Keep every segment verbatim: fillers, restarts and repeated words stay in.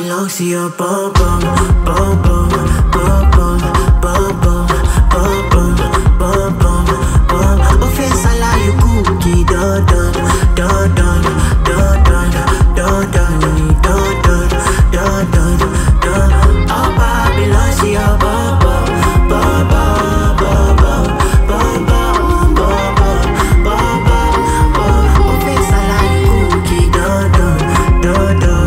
belongs to your bum bum, bum bum, bum bum, bum bum, bum bum, bum bum, bum. O fẹ́ sálà you cookie, dun dun, dun dun, dun dun, dun dun, dun dun, dun dun, dun. All power belongs to your bum bum, bum bum, bum bum, bum bum, bum bum, bum bum, bum. O fẹ́ sálà you cookie, dun dun, dun dun.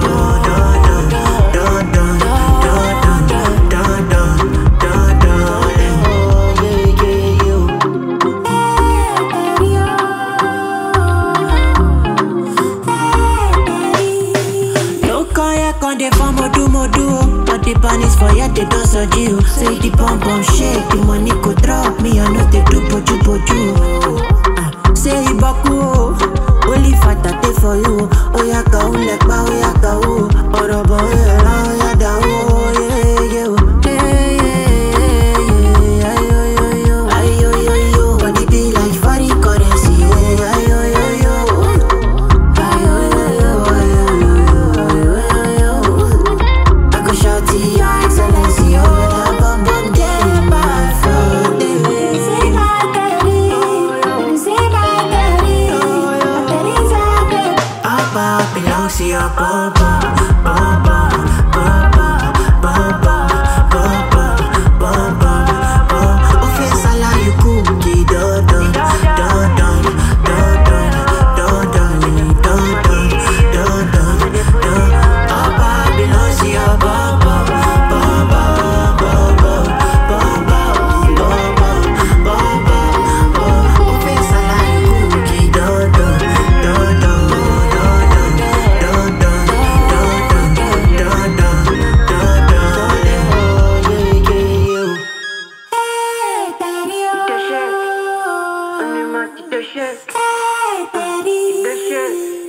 They for modu modu, but the ban is for ya they don't so you. Say the bum bum shake, the money go drop me, I know they do boju boju. Uh, say baku, only fight that day for you. Oh ya ka un lek ba, oh ya ka u, oro bo ya oh ya da oh yeah yeah yeah yeah yeah yo yo yo yo yo yo, but it be like funny currency yeah yo yo yo. Belongs to your bum bum, bum bum, bum bum, bum bum, bum bum, bum bum, bum. O fẹ́ sálà you cookie, dun dun, dun dun, dun dun, dun dun, dun dun, dun dun, dun. All power belongs to your bum bum, bum bum, bum bum, bum bum, bum bum, bum bum, bum. O fẹ́ sálà you cookie, dun dun, dun dun. Hey, daddy.